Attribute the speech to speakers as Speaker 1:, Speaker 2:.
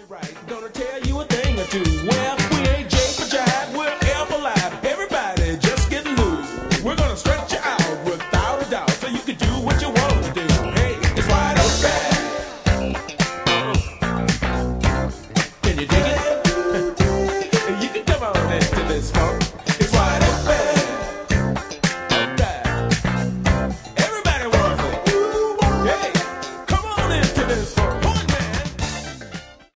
Speaker 1: Gonna tell you a thing or two. Well,